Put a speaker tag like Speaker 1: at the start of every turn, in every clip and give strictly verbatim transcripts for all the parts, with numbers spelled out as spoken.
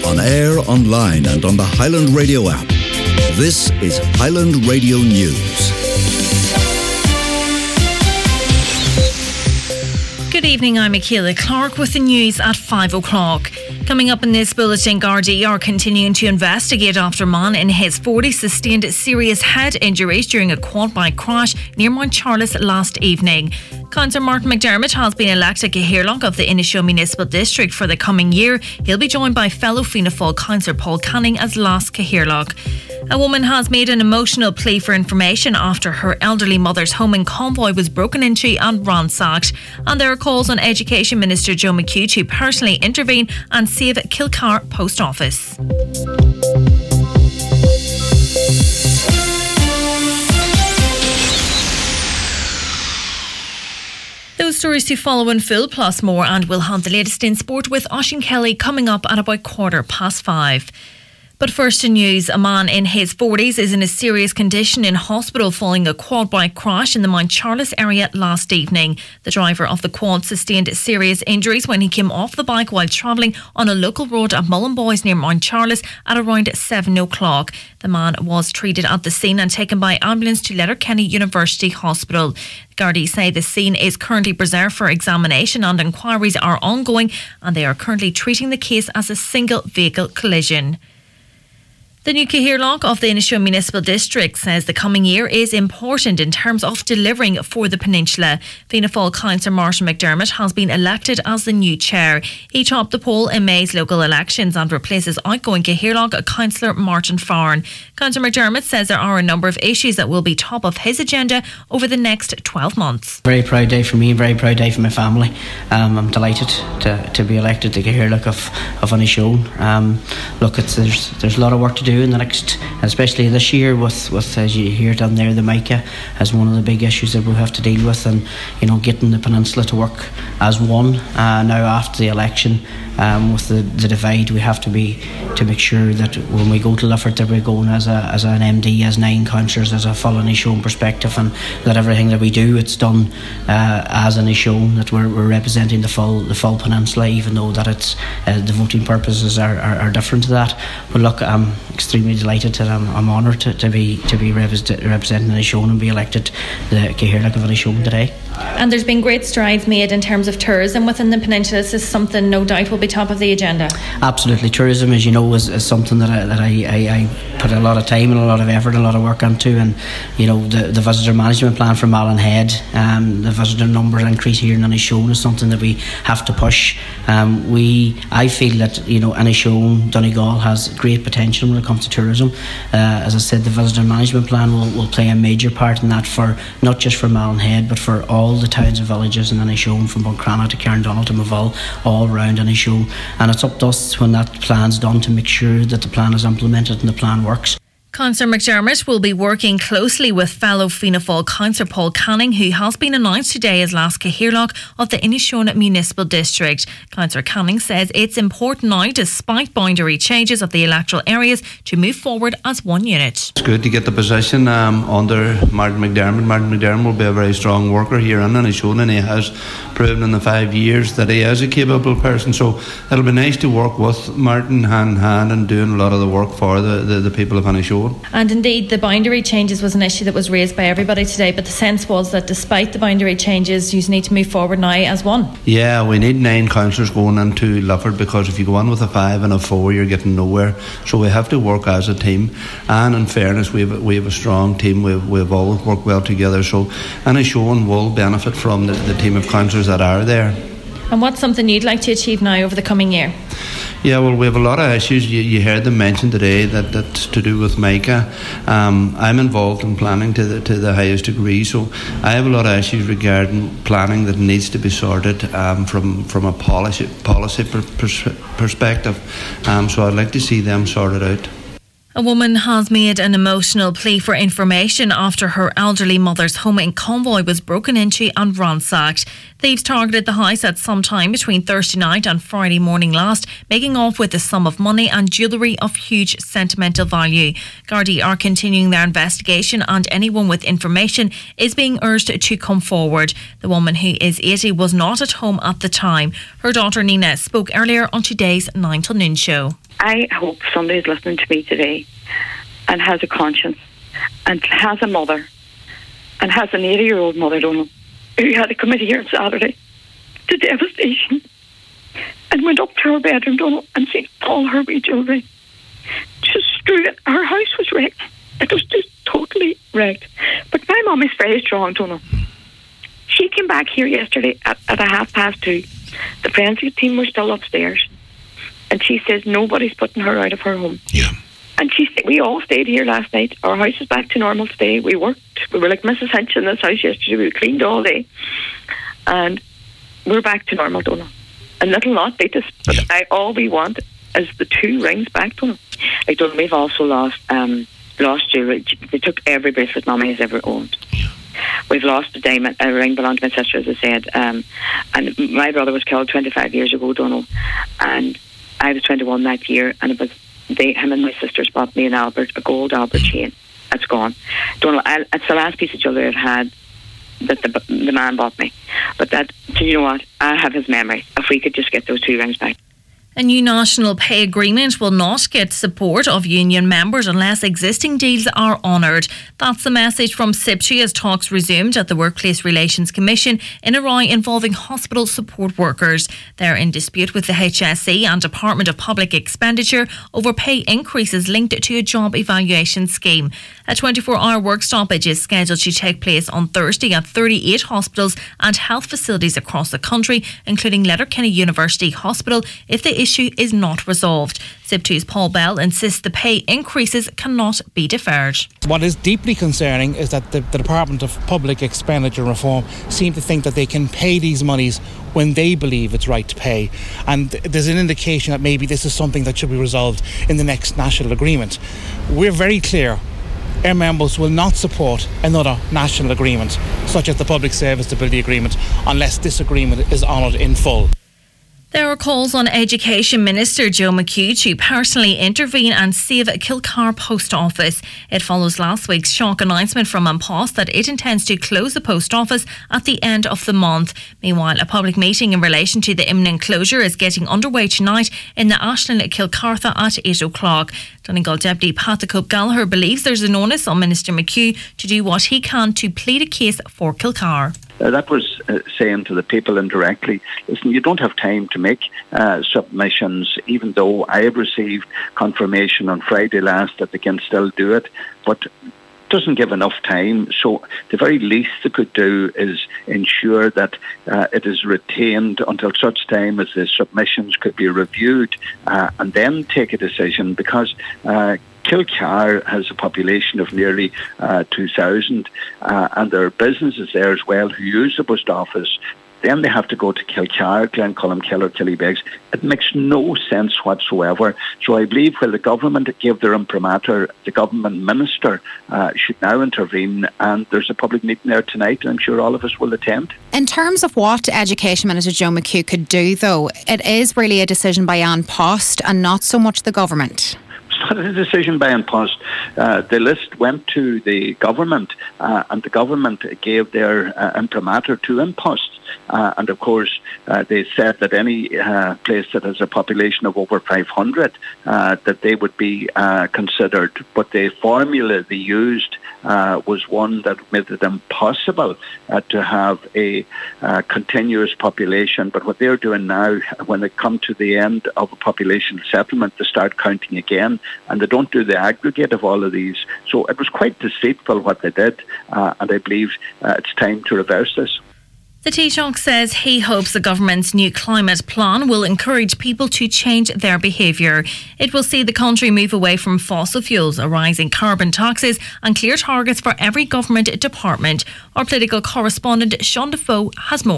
Speaker 1: on air, online and on the Highland Radio app. This is Highland Radio News.
Speaker 2: Good evening, I'm Michaela Clark with the news at five o'clock. Coming up in this bulletin, Gardaí are continuing to investigate after a man in his forties sustained serious head injuries during a quad bike crash near Mount Charles last evening. Councillor Martin McDermott has been elected Cathaoirleach of the Inishowen Municipal District for the coming year. He'll be joined by fellow Fianna Fáil Councillor Paul Canning as last Cathaoirleach. A woman has made an emotional plea for information after her elderly mother's home in Convoy was broken into and ransacked. And there are calls on Education Minister Joe McHugh to personally intervene and save Kilcar Post Office. Those stories to follow in full, plus more, and we'll have the latest in sport with Oisín Kelly coming up at about quarter past five. But first to news, a man in his forties is in a serious condition in hospital following a quad bike crash in the Mount Charles area last evening. The driver of the quad sustained serious injuries when he came off the bike while travelling on a local road at Mullenboys near Mount Charles at around seven o'clock. The man was treated at the scene and taken by ambulance to Letterkenny University Hospital. Gardaí say the scene is currently preserved for examination and inquiries are ongoing, and they are currently treating the case as a single vehicle collision. The new Cathaoirleach of the Inishowen Municipal District says the coming year is important in terms of delivering for the peninsula. Fianna Fáil Councillor Martin McDermott has been elected as the new chair. He topped the poll in May's local elections and replaces outgoing Cathaoirleach Councillor Martin Farn. Councillor McDermott says there are a number of issues that will be top of his agenda over the next twelve months.
Speaker 3: Very proud day for me, very proud day for my family. Um, I'm delighted to, to be elected the Cathaoirleach of, of Inishowen. Um, look, it's, there's, there's a lot of work to do in the next, especially this year with, with as you hear down there, the MICA as one of the big issues that we'll have to deal with, and you know, getting the peninsula to work as one. Uh, now after the election, um, with the, the divide, we have to be to make sure that when we go to Lifford that we're going as a as an M D, as nine councillors, as a full Inishowen perspective, and that everything that we do, it's done uh, as an Inishowen, that we're, we're representing the full the full peninsula, even though that it's uh, the voting purposes are, are, are different to that. But look, I'm extremely delighted that I'm, I'm honoured to, to be to be representing Inishowen and be elected the Cathaoirleach of Inishowen today.
Speaker 2: And there's been great strides made in terms of tourism within the peninsula. This is something no doubt will be top of the agenda. Absolutely.
Speaker 3: Tourism, as you know, is, is something that I, that I, I, I put a lot of time and a lot of effort and a lot of work into. And you know, the, the visitor management plan for Malin Head, um, the visitor numbers increase here in Inishowen is something that we have to push. Um, we, I feel that you know, Inishowen, Donegal has great potential when it comes to tourism. Uh, as I said, the visitor management plan will, will play a major part in that, for not just for Malin Head, but for all the towns and villages in Inishowen, from Buncrana to Cairndonald to Maville, all around Inishowen. And it's up to us when that plan's done to make sure that the plan is implemented and the plan works.
Speaker 2: Councillor McDermott will be working closely with fellow Fianna Fáil Councillor Paul Canning, who has been announced today as last Cathaoirleach of the Inishowen Municipal District. Councillor Canning says it's important now, despite boundary changes of the electoral areas, to move forward as one unit.
Speaker 4: It's good to get the position um, under Martin McDermott. Martin McDermott will be a very strong worker here in Inishowen, and he has proven in the five years that he is a capable person. So it'll be nice to work with Martin hand in hand and doing a lot of the work for the, the, the people of Inishowen.
Speaker 2: And indeed, the boundary changes was an issue that was raised by everybody today, but the sense was that despite the boundary changes, you need to move forward now as one.
Speaker 4: Yeah, we need nine councillors going into Lifford, because if you go on with a five and a four, you're getting nowhere. So we have to work as a team, and in fairness, we have, we have a strong team. We've, we've all worked well together, so Inishowen will benefit from the, the team of councillors that are there.
Speaker 2: And what's something you'd like to achieve now over the coming year?
Speaker 4: Yeah, well, we have a lot of issues. You, you heard them mentioned today that that's to do with MICA. Um, I'm involved in planning to the to the highest degree, so I have a lot of issues regarding planning that needs to be sorted um, from from a policy policy per, pers- perspective. Um, so I'd like to see them sorted out.
Speaker 2: A woman has made an emotional plea for information after her elderly mother's home in Convoy was broken into and ransacked. Thieves targeted the house at some time between Thursday night and Friday morning last, making off with a sum of money and jewellery of huge sentimental value. Gardaí are continuing their investigation, and anyone with information is being urged to come forward. The woman, who is eighty, was not at home at the time. Her daughter Nina spoke earlier on today's nine till noon show.
Speaker 5: I hope somebody is listening to me today and has a conscience and has a mother and has an eighty-year-old mother, don't know, who had a committee here on Saturday to devastation and went up to her bedroom, don't know, and seen all her wee children just strewed it. Her house was wrecked. It was just totally wrecked. But my mum is very strong, don't know. She came back here yesterday at, at a half past two. The forensic team were still upstairs. And she says nobody's putting her out of her home.
Speaker 6: Yeah.
Speaker 5: And she said, we all stayed here last night. Our house is back to normal today. We worked. We were like Missus Hinch in this house yesterday. We cleaned all day. And we're back to normal, don't know. And little not, they just, but
Speaker 6: yeah.
Speaker 5: I, all we want is the two rings back, don't know. Like, don't know, we've also lost, um, lost jewelry. They took every bracelet Mommy has ever owned.
Speaker 6: Yeah.
Speaker 5: We've lost a diamond, a ring belonged to my sister, as I said. Um, and my brother was killed twenty-five years ago, don't know. And I was twenty-one that year, and it was they, him and my sisters bought me an Albert, a gold Albert chain. It's gone. Don't know. I, it's the last piece of jewellery I've had that the the man bought me. But that, so you know what? I have his memory. If we could just get those two rings back.
Speaker 2: A new national pay agreement will not get support of union members unless existing deals are honoured. That's the message from SIPTU as talks resumed at the Workplace Relations Commission in a row involving hospital support workers. They're in dispute with the H S E and Department of Public Expenditure over pay increases linked to a job evaluation scheme. A twenty-four hour work stoppage is scheduled to take place on Thursday at thirty-eight hospitals and health facilities across the country, including Letterkenny University Hospital, if the issue is not resolved. SIPTU's Paul Bell insists the pay increases cannot be deferred.
Speaker 7: What is deeply concerning is that the, the Department of Public Expenditure Reform seem to think that they can pay these monies when they believe it's right to pay, and there's an indication that maybe this is something that should be resolved in the next national agreement. We're very clear. Our members will not support another national agreement, such as the Public Service Stability Agreement, unless this agreement is honoured in full.
Speaker 2: There are calls on Education Minister Joe McHugh to personally intervene and save Kilcar Post Office. It follows last week's shock announcement from An Post that it intends to close the post office at the end of the month. Meanwhile, a public meeting in relation to the imminent closure is getting underway tonight in the Ashland Kilcartha at eight o'clock. Donegal Deputy Pat Cope Gallagher believes there's an onus on Minister McHugh to do what he can to plead a case for Kilcar.
Speaker 8: Uh, that was uh, saying to the people indirectly, listen, you don't have time to make uh, submissions, even though I have received confirmation on Friday last that they can still do it, but doesn't give enough time. So the very least they could do is ensure that uh, it is retained until such time as the submissions could be reviewed uh, and then take a decision, because uh, Kilcar has a population of nearly uh, two thousand uh, and there are businesses there as well who use the post office. Then they have to go to Kilcar, Glencullen, or Killybegs. It makes no sense whatsoever. So I believe while the government gave their imprimatur, the government minister uh, should now intervene, and there's a public meeting there tonight and I'm sure all of us will attend.
Speaker 9: In terms of what Education Minister Joe McHugh could do, though, it is really a decision by An Post and not so much the government.
Speaker 8: It's not a decision by An Post. Uh, the list went to the government uh, and the government gave their uh, imprimatur to An Post. Uh, and of course, uh, they said that any uh, place that has a population of over five hundred, uh, that they would be uh, considered. But the formula they used uh, was one that made it impossible uh, to have a uh, continuous population. But what they're doing now, when they come to the end of a population settlement, they start counting again, and they don't do the aggregate of all of these. So it was quite deceitful what they did, uh, and I believe uh, it's time to reverse this.
Speaker 2: The Taoiseach says he hopes the government's new climate plan will encourage people to change their behaviour. It will see the country move away from fossil fuels, a rise in carbon taxes and clear targets for every government department. Our political correspondent Sean Defoe has more.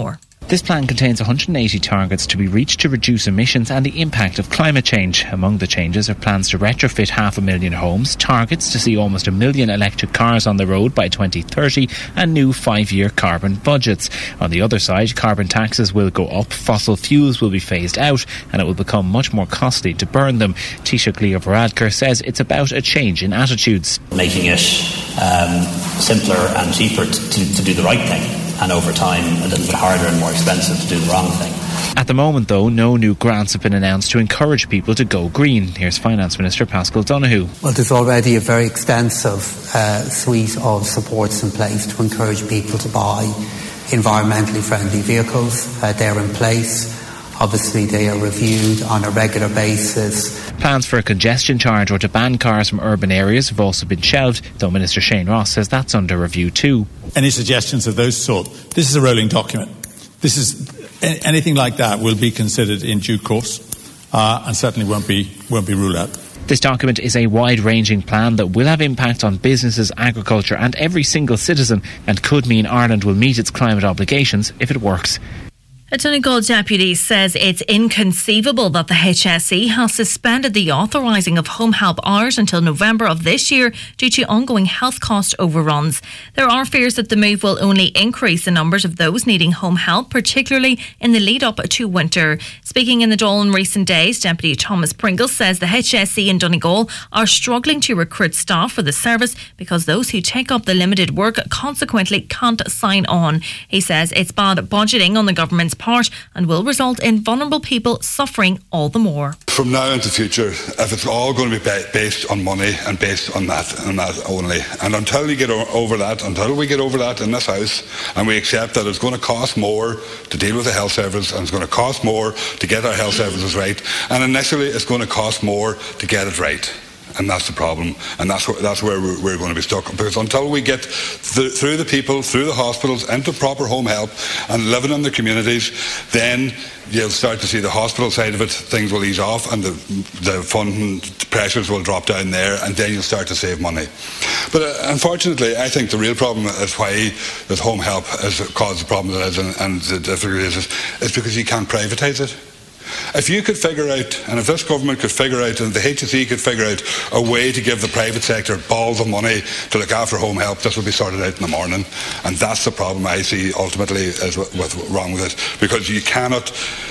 Speaker 6: This plan contains one hundred eighty targets to be reached to reduce emissions and the impact of climate change. Among the changes are plans to retrofit half a million homes, targets to see almost a million electric cars on the road by twenty thirty, and new five-year carbon budgets. On the other side, carbon taxes will go up, fossil fuels will be phased out, and it will become much more costly to burn them. Taoiseach Leo Varadkar says it's about a change in attitudes.
Speaker 10: Making it um, simpler and cheaper to, to do the right thing, and over time a little bit harder and more expensive to do the wrong thing.
Speaker 6: At the moment, though, no new grants have been announced to encourage people to go green. Here's Finance Minister Paschal Donohoe.
Speaker 11: Well, there's already a very extensive uh, suite of supports in place to encourage people to buy environmentally friendly vehicles. Uh, they're in place. Obviously, they are reviewed on a regular basis.
Speaker 6: Plans for a congestion charge or to ban cars from urban areas have also been shelved, though Minister Shane Ross says that's under review too.
Speaker 12: Any suggestions of those sort? This is a rolling document. This is anything like that will be considered in due course, uh, and certainly won't be won't be ruled out.
Speaker 6: This document is a wide-ranging plan that will have impact on businesses, agriculture and every single citizen, and could mean Ireland will meet its climate obligations if it works.
Speaker 2: A Donegal deputy says it's inconceivable that the H S E has suspended the authorising of home help hours until November of this year due to ongoing health cost overruns. There are fears that the move will only increase the numbers of those needing home help, particularly in the lead up to winter. Speaking in the Dáil in recent days, Deputy Thomas Pringle says the H S E in Donegal are struggling to recruit staff for the service because those who take up the limited work consequently can't sign on. He says it's bad budgeting on the government's part and will result in vulnerable people suffering all the more.
Speaker 13: From now into the future, if it's all going to be based on money and based on that and that only, and until you get over that, until we get over that in this house and we accept that it's going to cost more to deal with the health service and it's going to cost more to get our health services right, and initially it's going to cost more to get it right. And that's the problem, and that's where, that's where we're, we're going to be stuck. Because until we get th- through the people, through the hospitals, into proper home help and living in the communities, then you'll start to see the hospital side of it, things will ease off and the, the funding pressures will drop down there, and then you'll start to save money. But uh, unfortunately, I think the real problem is why this home help has caused the problem that it is, and, and the difficulty is, is because you can't privatise it. If you could figure out, and if this government could figure out, and the H S E could figure out a way to give the private sector balls of money to look after home help, this would be sorted out in the morning. And that's the problem I see ultimately is with, with, wrong with it, because you cannot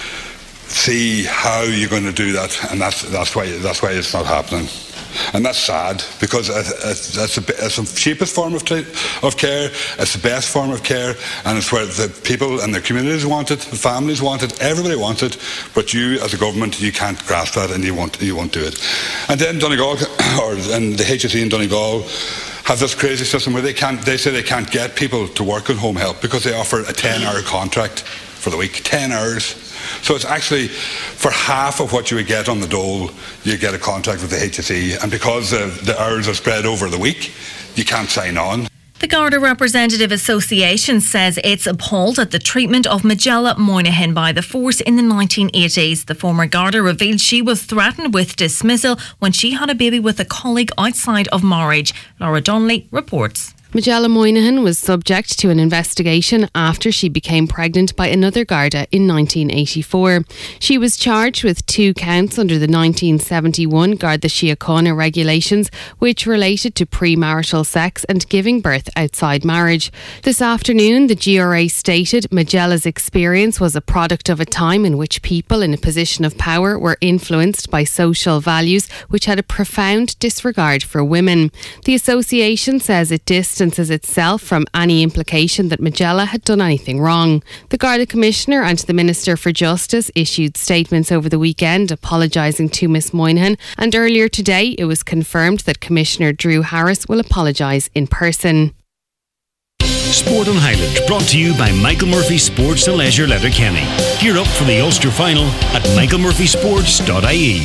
Speaker 13: see how you're going to do that, and that's that's why that's why it's not happening. And that's sad, because it's, it's, a, it's the cheapest form of, t- of care, it's the best form of care, and it's where the people and the communities want it, the families want it, everybody wants it, but you as a government, you can't grasp that and you won't, you won't do it. And then Donegal, or and the H S E in Donegal, have this crazy system where they can't, they say they can't get people to work in home help because they offer a ten-hour contract for the week, ten hours. So it's actually for half of what you would get on the dole, you get a contract with the H S E, and because the, the hours are spread over the week, you can't sign on.
Speaker 2: The Garda Representative Association says it's appalled at the treatment of Majella Moynihan by the force in the nineteen eighties. The former Garda revealed she was threatened with dismissal when she had a baby with a colleague outside of marriage. Laura Donnelly reports.
Speaker 14: Majella Moynihan was subject to an investigation after she became pregnant by another Garda in nineteen eighty-four. She was charged with two counts under the nineteen seventy-one Garda Síochána regulations, which related to premarital sex and giving birth outside marriage. This afternoon, the G R A stated Majella's experience was a product of a time in which people in a position of power were influenced by social values which had a profound disregard for women. The association says it distanced itself from any implication that Majella had done anything wrong. The Garda Commissioner and the Minister for Justice issued statements over the weekend apologising to Miss Moynihan, and earlier today it was confirmed that Commissioner Drew Harris will apologise in person.
Speaker 15: Sport on Highland, brought to you by Michael Murphy Sports and Leisure Letterkenny. Gear up for the Ulster final at michael murphy sports dot I E.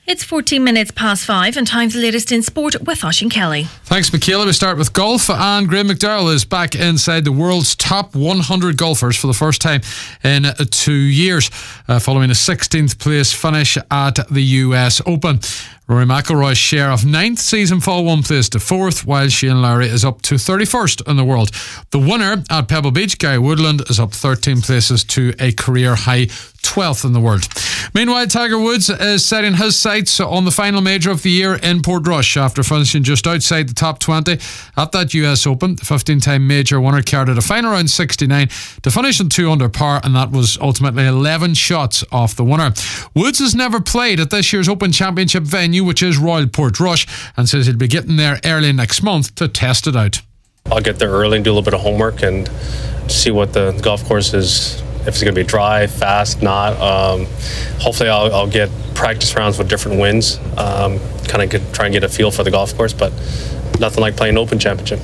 Speaker 2: It's fourteen minutes past five and time for the latest in sport with Oisín Kelly.
Speaker 16: Thanks, Michaela. We start with golf, and Graham McDowell is back inside the world's top one hundred golfers for the first time in two years, uh, following a sixteenth place finish at the U S Open. Rory McIlroy's share of ninth season fall one place to fourth, while Shane Lowry is up to thirty-first in the world. The winner at Pebble Beach, Guy Woodland, is up thirteen places to a career high twelfth in the world. Meanwhile, Tiger Woods is setting his sights on the final major of the year in Portrush after finishing just outside the top twenty at that U S Open. The fifteen-time major winner carded a final round sixty-nine to finish in two under par, and that was ultimately eleven shots off the winner. Woods has never played at this year's Open Championship venue, which is Royal Portrush, and says he'll be getting there early next month to test it out.
Speaker 17: I'll get there early and do a little bit of homework and see what the golf course is, if it's going to be dry, fast, not. Um, hopefully I'll, I'll get practice rounds with different winds, um, kind of try and get a feel for the golf course, but nothing like playing Open Championship.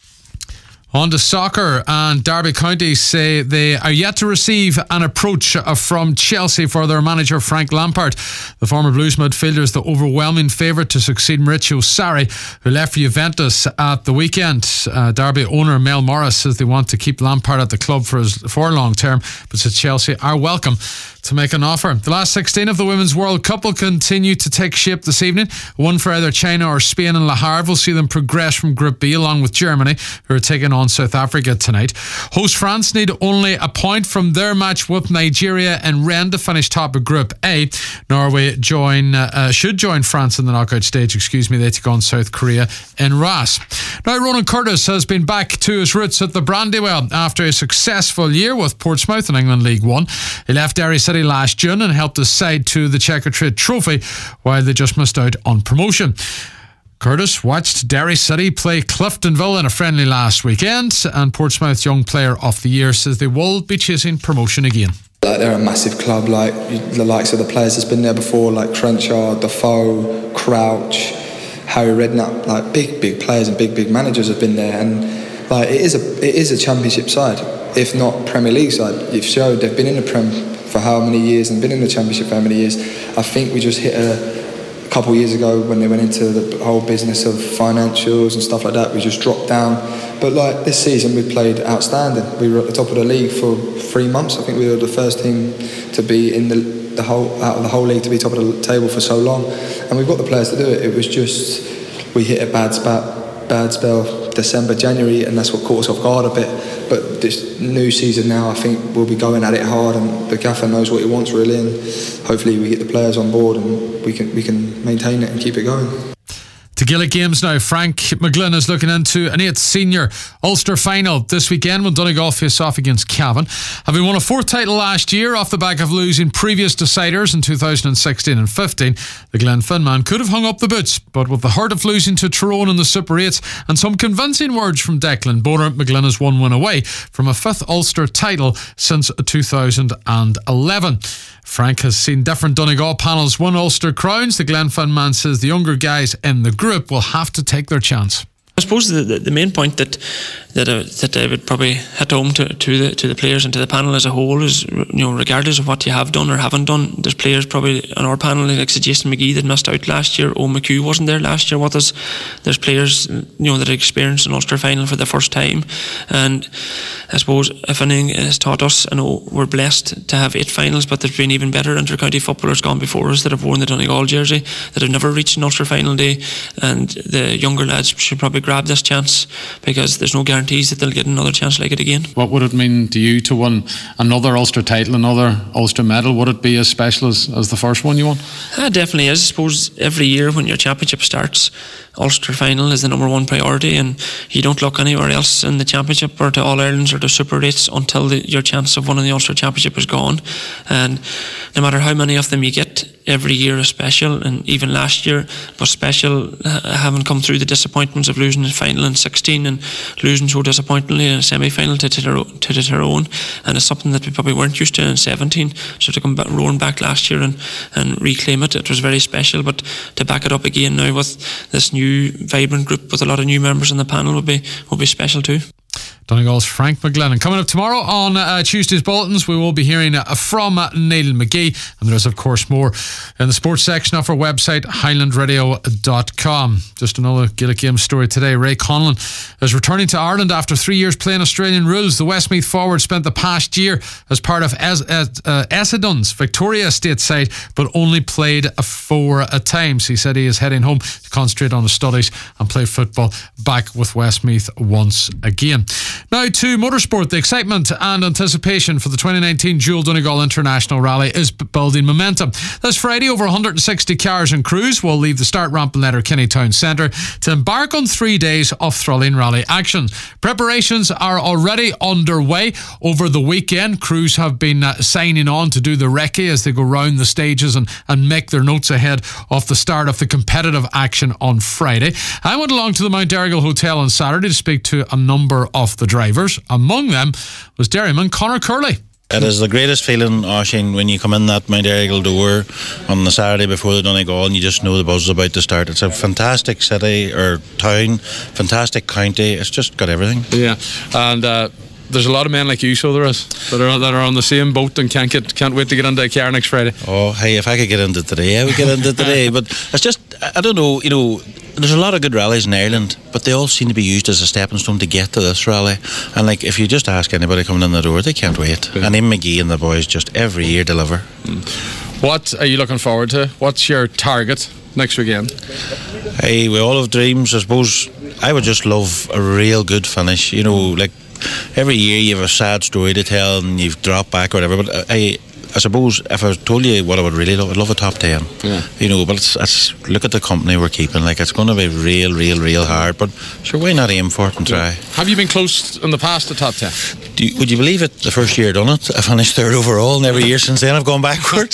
Speaker 16: On to soccer, and Derby County say they are yet to receive an approach from Chelsea for their manager Frank Lampard. The former Blues midfielder is the overwhelming favourite to succeed Maurizio Sarri, who left for Juventus at the weekend. Uh, Derby owner Mel Morris says they want to keep Lampard at the club for, his, for long term, but says Chelsea are welcome to make an offer. The last sixteen of the Women's World Cup will continue to take shape this evening. One for either China or Spain and Le Havre will see them progress from Group B, along with Germany, who are taking on South Africa tonight. Host France need only a point from their match with Nigeria and Rennes to finish top of Group A. Norway join uh, should join France in the knockout stage. Excuse me, they take on South Korea in Reims. Now, Ronan Curtis has been back to his roots at the Brandywell after a successful year with Portsmouth in England League One. He left Derry City last June and helped his side to the Checkatrade Trophy while they just missed out on promotion. Curtis watched Derry City play Cliftonville in a friendly last weekend, and Portsmouth's Young Player of the Year says they will be chasing promotion again.
Speaker 18: Like, they're a massive club, like the likes of the players that's been there before, like Crenshaw, Defoe, Crouch, Harry Redknapp, like big, big players and big, big managers have been there, and like it is a it is a Championship side, if not Premier League side. You've showed they've been in the Prem for how many years and been in the Championship for how many years. I think we just hit a A couple of years ago when they went into the whole business of financials and stuff like that, we just dropped down. But like this season, we played outstanding. We were at the top of the league for three months. I think we were the first team to be in the, the whole out of the whole league to be top of the table for so long, and we've got the players to do it. It was just we hit a bad spot, bad spell, December, January, and that's what caught us off guard a bit. But this new season now, I think we'll be going at it hard, and the gaffer knows what he wants really, and hopefully we get the players on board and we can we can maintain it and keep it going.
Speaker 16: To Gaelic games now. Frank McGlynn is looking into an eighth senior Ulster final this weekend when Donegal face off against Cavan. Having won a fourth title last year off the back of losing previous deciders in two thousand sixteen and fifteen, the Glenfin man could have hung up the boots, but with the hurt of losing to Tyrone in the Super eights and some convincing words from Declan Bonner, McGlynn is one win away from a fifth Ulster title since two thousand eleven. Frank has seen different Donegal panels win Ulster crowns. The Glenfin man says the younger guys in the group will have to take their chance.
Speaker 19: I suppose the, the, the main point that that uh, that I would probably hit home to, to the to the players and to the panel as a whole is, you know, regardless of what you have done or haven't done, there's players probably on our panel like Jason McGee that missed out last year. Owen McHugh wasn't there last year with us. There's players, you know, that experienced an Ulster final for the first time, and I suppose if anything has taught us, I know we're blessed to have eight finals, but there's been even better inter-county footballers gone before us that have worn the Donegal jersey that have never reached an Ulster final day, and the younger lads should probably grab this chance because there's no guarantees that they'll get another chance like it again.
Speaker 16: What would it mean to you to win another Ulster title, another Ulster medal? Would it be as special as, as the first one you won?
Speaker 19: It definitely is. I suppose every year when your championship starts, Ulster final is the number one priority, and you don't look anywhere else in the championship or to All Irelands or to Super eights until the, your chance of winning the Ulster championship is gone. And no matter how many of them you get, every year is special, and even last year was special, uh, having come through the disappointments of losing the final in sixteen and losing so disappointingly in a semi-final to, to, to the Tyrone, and it's something that we probably weren't used to in seventeen, so to come back, roaring back last year and, and reclaim it, it was very special. But to back it up again now with this new vibrant group with a lot of new members in the panel would be, would be special too.
Speaker 16: Donegal's Frank McGlennon. Coming up tomorrow on uh, Tuesday's Bulletins, we will be hearing uh, from uh, Neil McGee, and there is of course more in the sports section of our website, highland radio dot com. Just another Gaelic Games story today. Ray Conlon is returning to Ireland after three years playing Australian rules. The Westmeath forward spent the past year as part of es- uh, Essendon's Victoria State side, but only played four at times. He said he is heading home to concentrate on his studies and play football back with Westmeath once again. Now to motorsport. The excitement and anticipation for the twenty nineteen Dual Donegal International Rally is building momentum. This Friday, over one hundred sixty cars and crews will leave the start ramp in Letterkenny Town Centre to embark on three days of thrilling rally action. Preparations are already underway over the weekend. Crews have been uh, signing on to do the recce as they go round the stages and, and make their notes ahead of the start of the competitive action on Friday. I went along to the Mount Errigal Hotel on Saturday to speak to a number of the drivers. Among them was dairyman Conor Curley.
Speaker 20: It is the greatest feeling, Oisin, when you come in that Mount Errigal door on the Saturday before the Donegal and you just know the buzz is about to start. It's a fantastic city or town, fantastic county. It's just got everything.
Speaker 16: Yeah, and uh, there's a lot of men like you, so there is, that are, that are on the same boat and can't get can't wait to get into a car next Friday.
Speaker 20: Oh, hey, if I could get into today, I would get into today. But it's just, I don't know, you know, there's a lot of good rallies in Ireland, but they all seem to be used as a stepping stone to get to this rally. And like, if you just ask anybody coming in the door, they can't wait. Yeah. And Ian McGee and the boys just every year deliver.
Speaker 16: Mm. What are you looking forward to? What's your target next weekend?
Speaker 20: Hey, we all have dreams. I suppose I would just love a real good finish. You know, like every year you have a sad story to tell and you've dropped back or whatever. But I, I suppose if I told you what I would really love, I'd love a top ten. Yeah. You know, but it's, it's look at the company we're keeping. Like, it's going to be real, real, real hard. But sure, why not aim for it and try?
Speaker 16: Have you been close in the past to top ten?
Speaker 20: Do you, would you believe it? The first year I done it, I finished third overall, and every year since then I've gone backwards.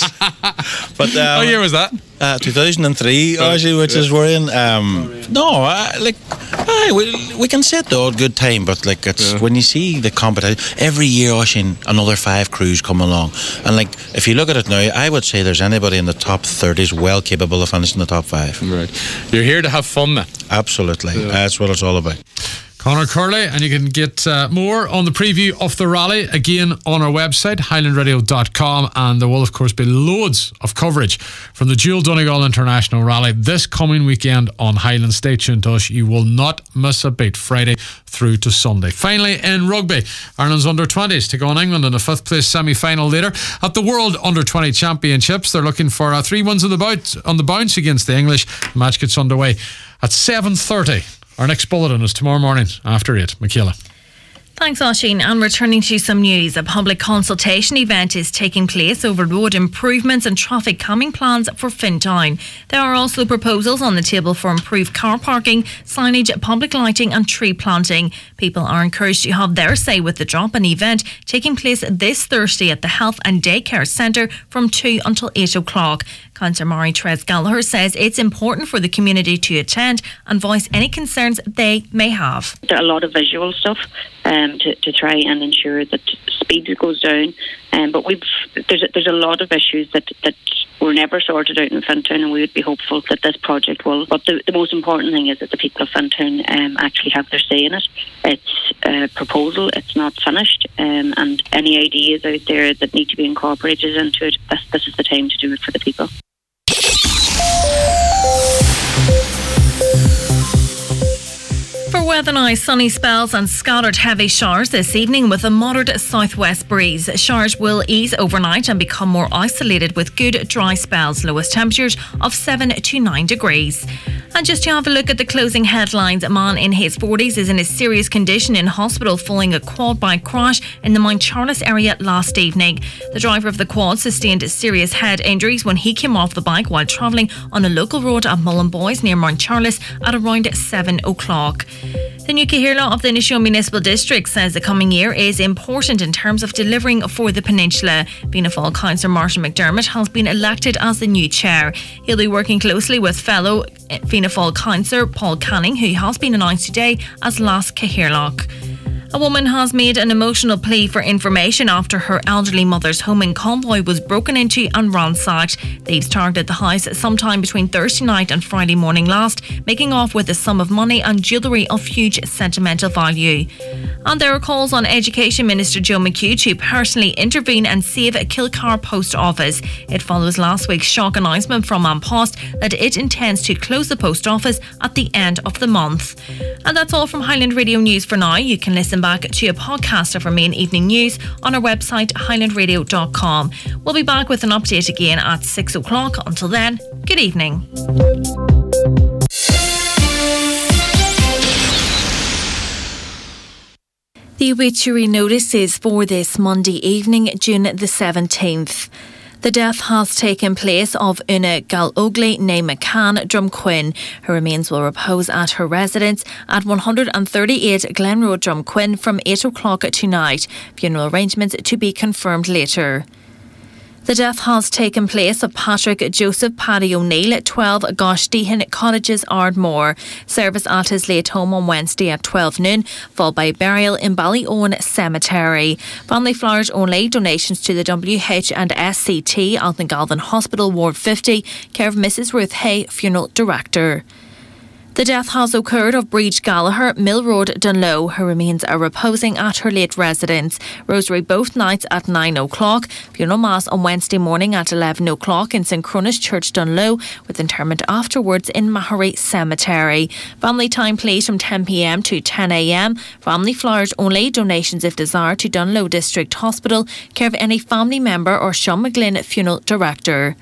Speaker 20: But um,
Speaker 16: what year was that?
Speaker 20: Uh, two thousand three, oh, actually, which yeah. is worrying. Um, no, I, like I, we, we can set the odd good time, but like it's yeah. when you see the competition every year, Oisin, another five crews come along, and like if you look at it now, I would say there's anybody in the top thirty is well capable of finishing the top five.
Speaker 16: Right, you're here to have fun, then.
Speaker 20: Absolutely, yeah. That's what it's all about.
Speaker 16: Conor Curley, and you can get uh, more on the preview of the rally again on our website, highland radio dot com, and there will of course be loads of coverage from the Dual Donegal International Rally this coming weekend on Highland. Stay tuned to us, you will not miss a beat, Friday through to Sunday. Finally, in rugby, Ireland's under twenties take on England in a fifth place semi-final later at the World Under twenty Championships. They're looking for uh, three wins on the, bout, on the bounce against the English. The match gets underway at seven thirty. Our next bulletin is tomorrow morning after eight. Michaela.
Speaker 2: Thanks, Oisin. And returning to some news, a public consultation event is taking place over road improvements and traffic calming plans for Fintown. There are also proposals on the table for improved car parking, signage, public lighting and tree planting. People are encouraged to have their say with the drop, an event taking place this Thursday at the Health and Daycare Centre from two until eight o'clock. Councillor Mari Tres Gallagher says it's important for the community to attend and voice any concerns they may have.
Speaker 21: A lot of visual stuff um, to, to try and ensure that speed goes down, um, but we've there's a, there's a lot of issues that, that were never sorted out in Fintown, and we would be hopeful that this project will. But the, the most important thing is that the people of Fintown um, actually have their say in it. It's a proposal, it's not finished, um, and any ideas out there that need to be incorporated into it, this, this is the time to do it for the people.
Speaker 2: For weather now, sunny spells and scattered heavy showers this evening with a moderate southwest breeze. Showers will ease overnight and become more isolated with good dry spells. Lowest temperatures of seven to nine degrees. And just to have a look at the closing headlines, a man in his forties is in a serious condition in hospital following a quad bike crash in the Mount Charles area last evening. The driver of the quad sustained serious head injuries when he came off the bike while travelling on a local road at Mullenboys near Mount Charles at around seven o'clock. The new Cahirla of the Inishowen Municipal District says the coming year is important in terms of delivering for the peninsula. Fianna Fáil Councillor Martin McDermott has been elected as the new chair. He'll be working closely with fellow Fianna Fáil Councillor Paul Canning, who has been announced today as last Cahirlock. A woman has made an emotional plea for information after her elderly mother's home in Convoy was broken into and ransacked. Thieves targeted the house sometime between Thursday night and Friday morning last, making off with a sum of money and jewellery of huge sentimental value. And there are calls on Education Minister Joe McHugh to personally intervene and save Kilcar Post Office. It follows last week's shock announcement from An Post that it intends to close the post office at the end of the month. And that's all from Highland Radio News for now. You can listen back to a podcast of our main evening news on our website highland radio dot com. We'll be back with an update again at six o'clock. Until then, good evening. The obituary notices for this Monday evening, June the seventeenth. The death has taken place of Una Galogly née McCann Drumquin. Her remains will repose at her residence at one thirty-eight Glen Road, Drumquin from eight o'clock tonight. Funeral arrangements to be confirmed later. The death has taken place of Patrick Joseph Paddy O'Neill at twelve Gosh Dehan Cottages, Ardmore. Service at his late home on Wednesday at twelve noon, followed by burial in Ballyowen Cemetery. Family flowers only. Donations to the W H and S C T Alton Galvin Hospital Ward fifty, care of Missus Ruth Hay, Funeral Director. The death has occurred of Breach Gallagher, Mill Road, Dunlow. Her remains are reposing at her late residence. Rosary both nights at nine o'clock. Funeral Mass on Wednesday morning at eleven o'clock in St Cronus Church, Dunlow, with interment afterwards in Mahery Cemetery. Family time please from ten p m to ten a m. Family flowers only. Donations if desired to Dunlow District Hospital, care of any family member or Sean McGlynn, Funeral Director.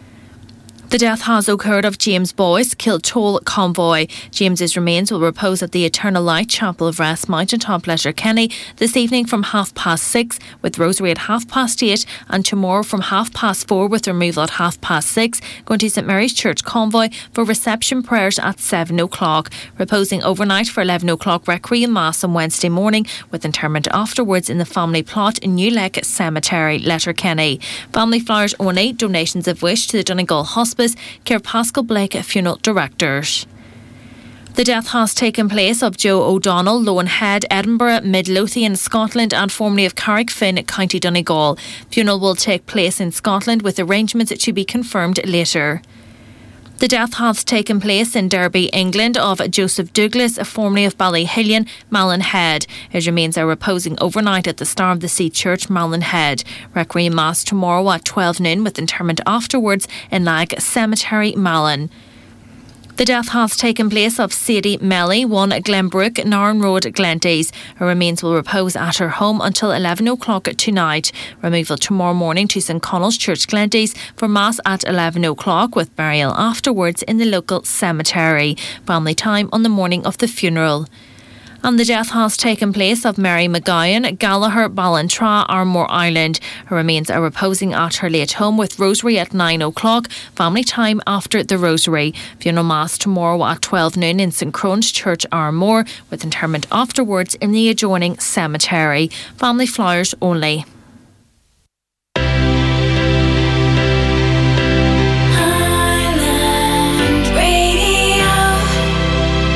Speaker 2: The death has occurred of James Boyce, Kiltoll Convoy. James's remains will repose at the Eternal Light Chapel of Rest, Mountaintop, Letterkenny, this evening from half past six, with Rosary at half past eight, and tomorrow from half past four, with removal at half past six, going to St Mary's Church Convoy for reception prayers at seven o'clock. Reposing overnight for eleven o'clock Requiem Mass on Wednesday morning, with interment afterwards in the family plot in New Lake Cemetery, Letterkenny. Family flowers only. Donations of wish to the Donegal Hospital, care of Pascal Blake, Funeral Directors. The death has taken place of Joe O'Donnell, Lowenhead, Edinburgh, Midlothian, Scotland, and formerly of Carrickfinn, County Donegal. Funeral will take place in Scotland, with arrangements to be confirmed later. The death has taken place in Derby, England, of Joseph Douglas, formerly of Ballyhillion, Mallinhead. His remains are reposing overnight at the Star of the Sea Church, Mallinhead. Requiem Mass tomorrow at twelve noon, with interment afterwards in Lag Cemetery, Malin. The death has taken place of Sadie Melly, one Glenbrook, Narn Road, Glenties. Her remains will repose at her home until eleven o'clock tonight. Removal tomorrow morning to St Connell's Church, Glenties, for Mass at eleven o'clock, with burial afterwards in the local cemetery. Family time on the morning of the funeral. And the death has taken place of Mary McGowan, Gallagher, Ballantrae, Armore Island. Her remains are reposing at her late home, with Rosary at nine o'clock, family time after the Rosary. Funeral Mass tomorrow at twelve noon in St Crone's Church, Armore, with interment afterwards in the adjoining cemetery. Family flowers only.